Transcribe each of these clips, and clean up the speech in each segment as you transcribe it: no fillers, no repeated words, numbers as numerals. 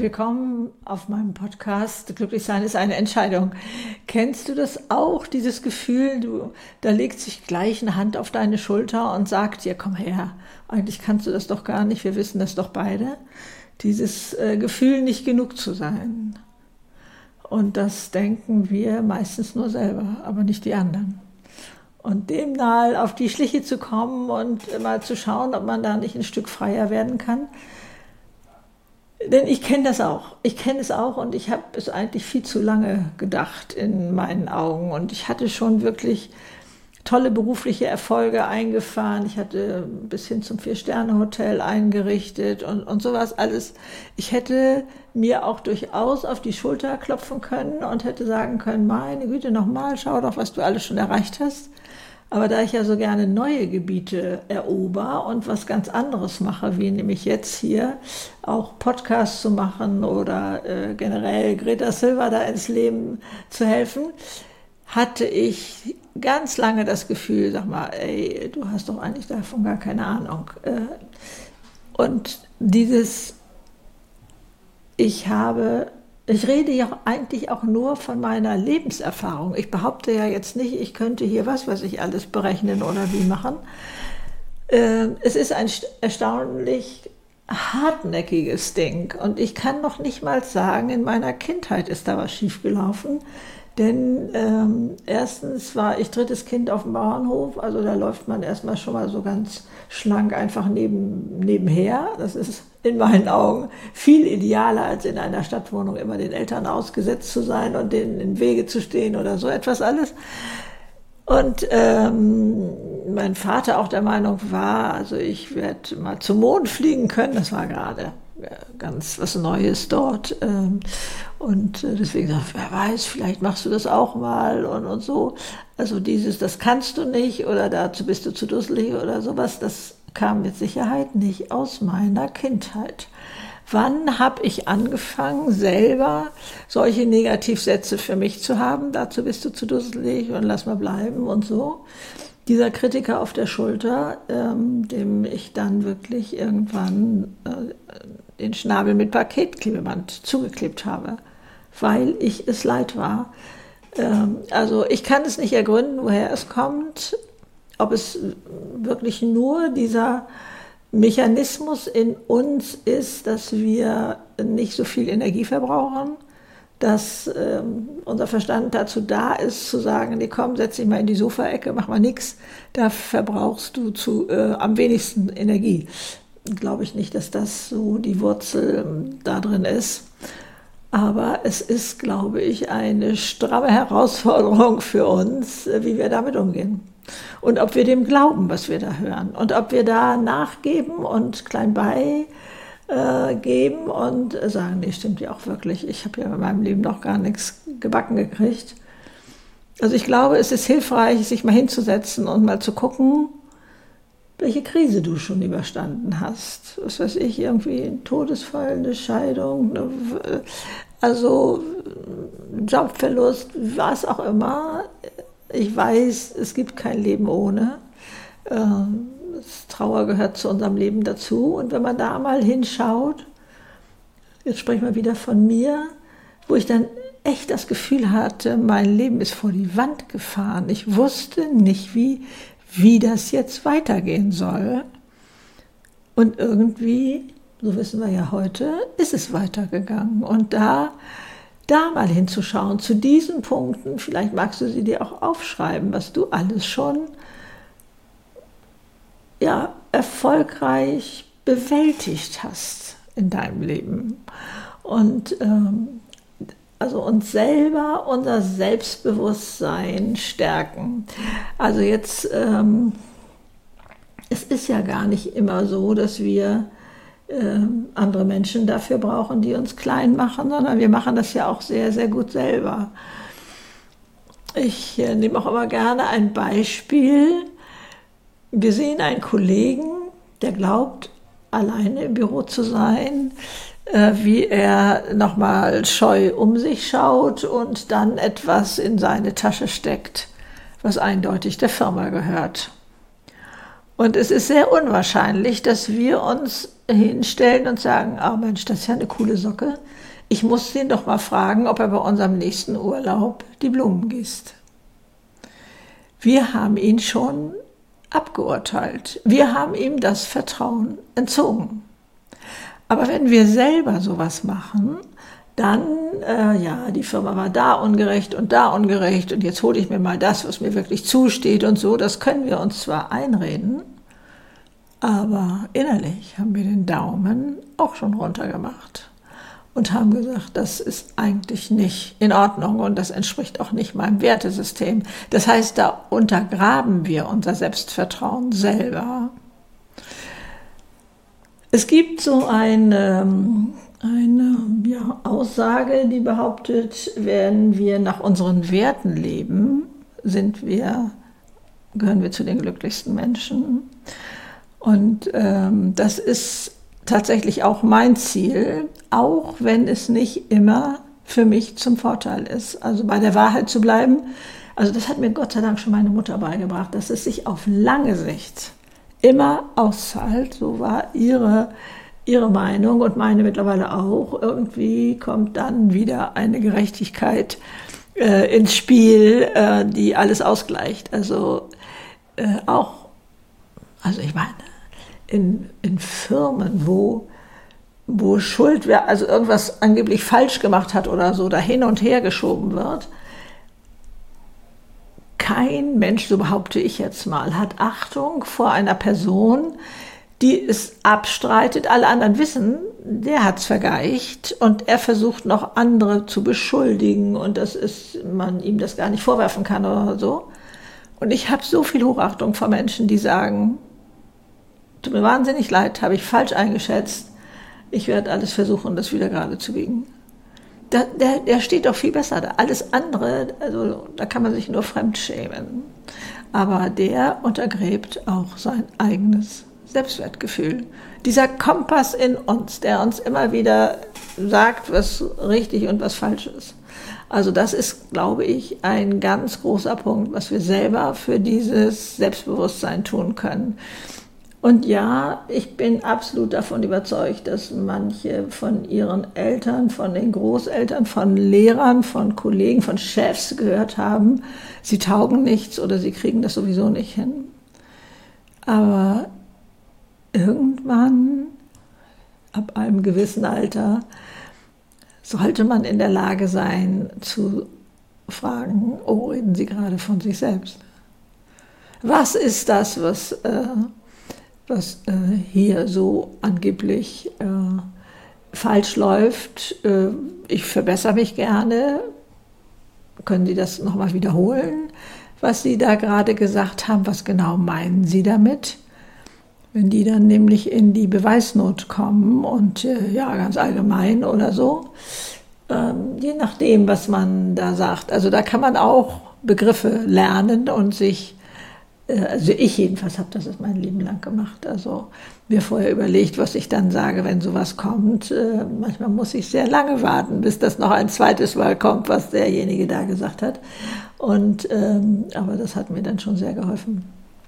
willkommen auf meinem Podcast Glücklich sein ist eine Entscheidung. Kennst du das auch, dieses Gefühl, da legt sich gleich eine Hand auf deine Schulter und sagt dir, komm her, eigentlich kannst du das doch gar nicht, wir wissen das doch beide. Dieses Gefühl, nicht genug zu sein. Und das denken wir meistens nur selber, aber nicht die anderen. Und dem mal auf die Schliche zu kommen und mal zu schauen, ob man da nicht ein Stück freier werden kann. Denn ich kenne das auch. Ich kenne es auch und ich habe es eigentlich viel zu lange gedacht in meinen Augen. Und ich hatte schon wirklich tolle berufliche Erfolge eingefahren. Ich hatte bis hin zum 4-Sterne-Hotel eingerichtet und sowas alles. Ich hätte mir auch durchaus auf die Schulter klopfen können und hätte sagen können, meine Güte, nochmal, schau doch, was du alles schon erreicht hast. Aber da ich ja so gerne neue Gebiete erober und was ganz anderes mache, wie nämlich jetzt hier auch Podcasts zu machen oder generell Greta Silva da ins Leben zu helfen, hatte ich ganz lange das Gefühl, sag mal, ey, du hast doch eigentlich davon gar keine Ahnung. Und ich rede ja eigentlich auch nur von meiner Lebenserfahrung. Ich behaupte ja jetzt nicht, ich könnte hier was weiß ich alles berechnen oder wie machen. Es ist ein erstaunlich hartnäckiges Ding. Und ich kann noch nicht mal sagen, in meiner Kindheit ist da was schiefgelaufen. Denn erstens war ich drittes Kind auf dem Bauernhof, also da läuft man erstmal schon mal so ganz schlank einfach nebenher. Das ist in meinen Augen viel idealer, als in einer Stadtwohnung immer den Eltern ausgesetzt zu sein und denen im Wege zu stehen oder so etwas alles. Und mein Vater auch der Meinung war, also ich werde mal zum Mond fliegen können, das war gerade ganz was Neues dort. Und deswegen dachte ich, wer weiß, vielleicht machst du das auch mal und so. Also das kannst du nicht oder dazu bist du zu dusselig oder sowas, das kam mit Sicherheit nicht aus meiner Kindheit. Wann habe ich angefangen, selber solche Negativsätze für mich zu haben? Dazu bist du zu dusselig und lass mal bleiben und so. Dieser Kritiker auf der Schulter, dem ich dann wirklich irgendwann den Schnabel mit Paketklebeband zugeklebt habe, weil ich es leid war. Also ich kann es nicht ergründen, woher es kommt, ob es wirklich nur dieser Mechanismus in uns ist, dass wir nicht so viel Energie verbrauchen, dass unser Verstand dazu da ist, zu sagen, nee, komm, setz dich mal in die Sofaecke, mach mal nichts, da verbrauchst du am wenigsten Energie. Glaube ich nicht, dass das so die Wurzel da drin ist. Aber es ist, glaube ich, eine stramme Herausforderung für uns, wie wir damit umgehen. Und ob wir dem glauben, was wir da hören. Und ob wir da nachgeben und klein beigeben und sagen, nee, stimmt ja auch wirklich. Ich habe ja in meinem Leben noch gar nichts gebacken gekriegt. Also ich glaube, es ist hilfreich, sich mal hinzusetzen und mal zu gucken, welche Krise du schon überstanden hast. Was weiß ich, irgendwie ein Todesfall, eine Scheidung, also Jobverlust, was auch immer. Ich weiß, es gibt kein Leben ohne. Trauer gehört zu unserem Leben dazu. Und wenn man da mal hinschaut, jetzt spreche ich mal wieder von mir, wo ich dann echt das Gefühl hatte, mein Leben ist vor die Wand gefahren. Ich wusste nicht, wie das jetzt weitergehen soll. Und irgendwie, so wissen wir ja heute, ist es weitergegangen. Und da mal hinzuschauen, zu diesen Punkten, vielleicht magst du sie dir auch aufschreiben, was du alles schon erfolgreich bewältigt hast in deinem Leben. Und also uns selber, unser Selbstbewusstsein stärken. Also jetzt, es ist ja gar nicht immer so, dass wir andere Menschen dafür brauchen, die uns klein machen, sondern wir machen das ja auch sehr, sehr gut selber. Ich nehme auch immer gerne ein Beispiel. Wir sehen einen Kollegen, der glaubt, alleine im Büro zu sein, wie er nochmal scheu um sich schaut und dann etwas in seine Tasche steckt, was eindeutig der Firma gehört. Und es ist sehr unwahrscheinlich, dass wir uns hinstellen und sagen, oh Mensch, das ist ja eine coole Socke. Ich muss den doch mal fragen, ob er bei unserem nächsten Urlaub die Blumen gießt. Wir haben ihn schon abgeurteilt. Wir haben ihm das Vertrauen entzogen. Aber wenn wir selber sowas machen, dann, ja, die Firma war da ungerecht und jetzt hole ich mir mal das, was mir wirklich zusteht und so, das können wir uns zwar einreden, aber innerlich haben wir den Daumen auch schon runtergemacht und haben gesagt, das ist eigentlich nicht in Ordnung und das entspricht auch nicht meinem Wertesystem. Das heißt, da untergraben wir unser Selbstvertrauen selber. Es gibt so eine Aussage, die behauptet, wenn wir nach unseren Werten leben, gehören wir zu den glücklichsten Menschen. Und das ist tatsächlich auch mein Ziel, auch wenn es nicht immer für mich zum Vorteil ist. Also bei der Wahrheit zu bleiben, also das hat mir Gott sei Dank schon meine Mutter beigebracht, dass es sich auf lange Sicht immer auszahlt. So war ihre Meinung und meine mittlerweile auch. Irgendwie kommt dann wieder eine Gerechtigkeit ins Spiel, die alles ausgleicht. Also ich meine, in Firmen, wo Schuld, also irgendwas angeblich falsch gemacht hat oder so, da hin und her geschoben wird, kein Mensch, so behaupte ich jetzt mal, hat Achtung vor einer Person, die es abstreitet. Alle anderen wissen, der hat es vergeicht und er versucht noch andere zu beschuldigen und man ihm das gar nicht vorwerfen kann oder so. Und ich habe so viel Hochachtung vor Menschen, die sagen, tut mir wahnsinnig leid, habe ich falsch eingeschätzt, ich werde alles versuchen, das wieder gerade zu biegen. Der steht doch viel besser da. Alles andere, also da kann man sich nur fremdschämen. Aber der untergräbt auch sein eigenes Selbstwertgefühl. Dieser Kompass in uns, der uns immer wieder sagt, was richtig und was falsch ist. Also das ist, glaube ich, ein ganz großer Punkt, was wir selber für dieses Selbstbewusstsein tun können. Und ja, ich bin absolut davon überzeugt, dass manche von ihren Eltern, von den Großeltern, von Lehrern, von Kollegen, von Chefs gehört haben, sie taugen nichts oder sie kriegen das sowieso nicht hin. Aber irgendwann, ab einem gewissen Alter, sollte man in der Lage sein zu fragen, oh, reden Sie gerade von sich selbst? Was ist das, was hier so angeblich falsch läuft? Ich verbessere mich gerne. Können Sie das nochmal wiederholen, was Sie da gerade gesagt haben? Was genau meinen Sie damit? Wenn die dann nämlich in die Beweisnot kommen und ja, ganz allgemein oder so, je nachdem, was man da sagt. Also da kann man auch Begriffe lernen und sich, also ich jedenfalls habe das mein Leben lang gemacht, also mir vorher überlegt, was ich dann sage, wenn sowas kommt. Manchmal muss ich sehr lange warten, bis das noch ein zweites Mal kommt, was derjenige da gesagt hat. Aber das hat mir dann schon sehr geholfen.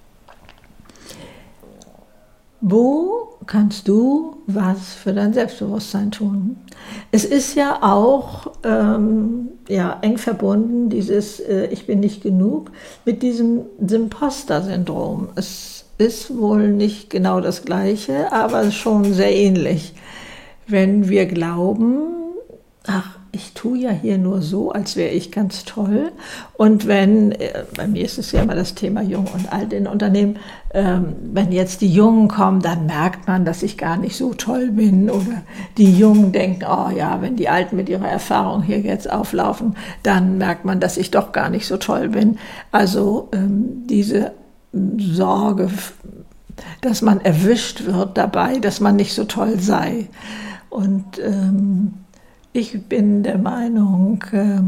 Wo kannst du was für dein Selbstbewusstsein tun? Es ist ja auch eng verbunden, dieses Ich bin nicht genug, mit diesem Imposter-Syndrom. Es ist wohl nicht genau das Gleiche, aber schon sehr ähnlich. Wenn wir glauben, ach, ich tue ja hier nur so, als wäre ich ganz toll. Und bei mir ist es ja immer das Thema Jung und Alt in Unternehmen, wenn jetzt die Jungen kommen, dann merkt man, dass ich gar nicht so toll bin. Oder die Jungen denken, oh ja, wenn die Alten mit ihrer Erfahrung hier jetzt auflaufen, dann merkt man, dass ich doch gar nicht so toll bin. Also diese Sorge, dass man erwischt wird dabei, dass man nicht so toll sei. Und ich bin der Meinung,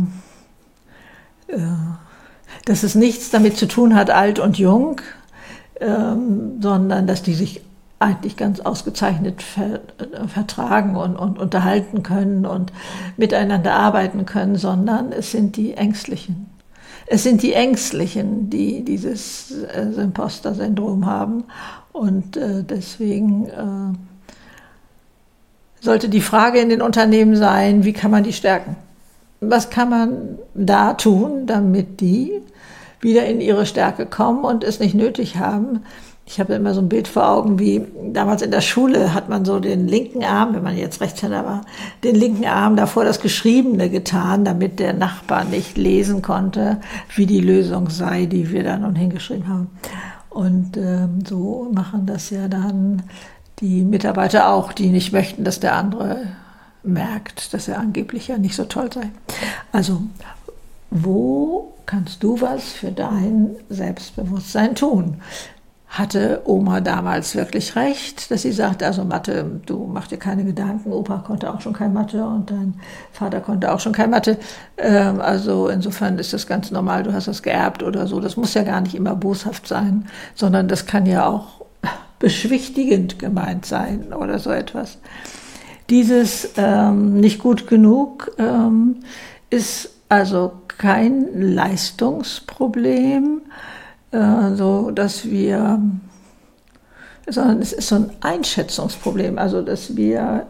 dass es nichts damit zu tun hat, alt und jung, sondern dass die sich eigentlich ganz ausgezeichnet vertragen und unterhalten können und miteinander arbeiten können, sondern es sind die Ängstlichen. Es sind die Ängstlichen, die dieses Imposter-Syndrom haben und deswegen sollte die Frage in den Unternehmen sein, wie kann man die stärken? Was kann man da tun, damit die wieder in ihre Stärke kommen und es nicht nötig haben? Ich habe immer so ein Bild vor Augen, wie damals in der Schule hat man so den linken Arm, wenn man jetzt Rechtshänder war, den linken Arm davor das Geschriebene getan, damit der Nachbar nicht lesen konnte, wie die Lösung sei, die wir da nun hingeschrieben haben. Und so machen das ja dann die Mitarbeiter auch, die nicht möchten, dass der andere merkt, dass er angeblich ja nicht so toll sei. Also, wo kannst du was für dein Selbstbewusstsein tun? Hatte Oma damals wirklich recht, dass sie sagte, also Mathe, du mach dir keine Gedanken, Opa konnte auch schon kein Mathe und dein Vater konnte auch schon kein Mathe. Also insofern ist das ganz normal, du hast das geerbt oder so. Das muss ja gar nicht immer boshaft sein, sondern das kann ja auch beschwichtigend gemeint sein oder so etwas. Dieses nicht gut genug ist also kein Leistungsproblem, so dass wir, sondern es ist so ein Einschätzungsproblem, also dass wir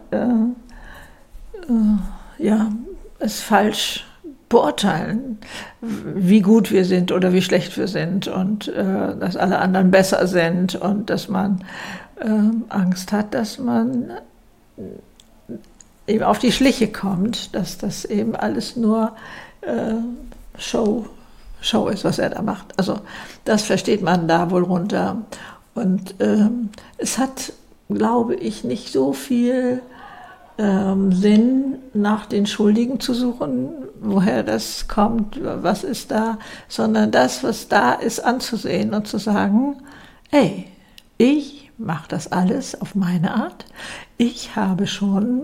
ja, es falsch beurteilen, wie gut wir sind oder wie schlecht wir sind und dass alle anderen besser sind und dass man Angst hat, dass man eben auf die Schliche kommt, dass das eben alles nur Show ist, was er da macht. Also das versteht man da wohl runter. Und es hat, glaube ich, nicht so viel Sinn, nach den Schuldigen zu suchen, woher das kommt, was ist da, sondern das, was da ist, anzusehen und zu sagen, ey, ich mache das alles auf meine Art. Ich habe schon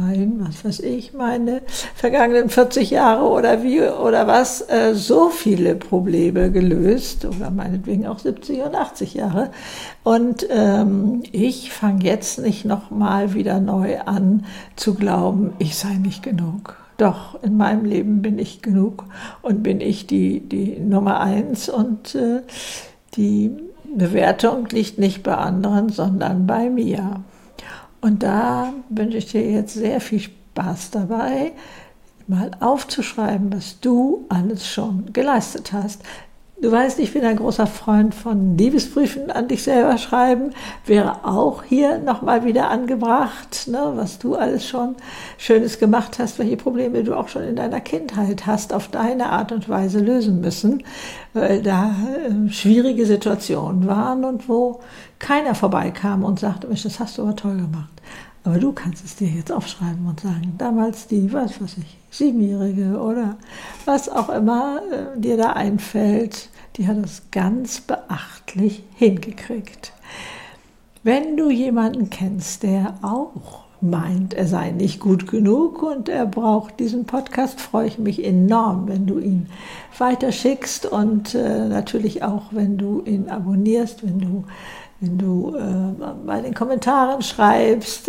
meine vergangenen 40 Jahre oder wie oder was, so viele Probleme gelöst oder meinetwegen auch 70 und 80 Jahre. Und ich fange jetzt nicht nochmal wieder neu an zu glauben, ich sei nicht genug. Doch, in meinem Leben bin ich genug und bin ich die Nummer 1 und die Bewertung liegt nicht bei anderen, sondern bei mir. Und da wünsche ich dir jetzt sehr viel Spaß dabei, mal aufzuschreiben, was du alles schon geleistet hast. Du weißt, ich bin ein großer Freund von Liebesbriefen an dich selber schreiben. Wäre auch hier nochmal wieder angebracht, ne, was du alles schon Schönes gemacht hast, welche Probleme du auch schon in deiner Kindheit hast, auf deine Art und Weise lösen müssen, weil da schwierige Situationen waren und wo keiner vorbeikam und sagte, Mensch, das hast du aber toll gemacht. Aber du kannst es dir jetzt aufschreiben und sagen, damals die, was weiß ich, 7-Jährige oder was auch immer dir da einfällt, die hat es ganz beachtlich hingekriegt. Wenn du jemanden kennst, der auch meint, er sei nicht gut genug und er braucht diesen Podcast, freue ich mich enorm, wenn du ihn weiterschickst und natürlich auch, wenn du ihn abonnierst, wenn du bei den Kommentaren schreibst,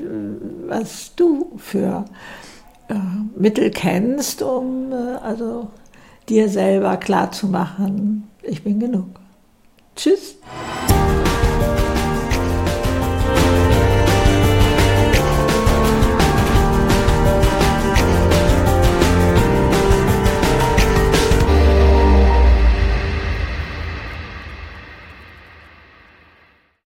was du für Mittel kennst, um also dir selber klarzumachen, ich bin genug. Tschüss.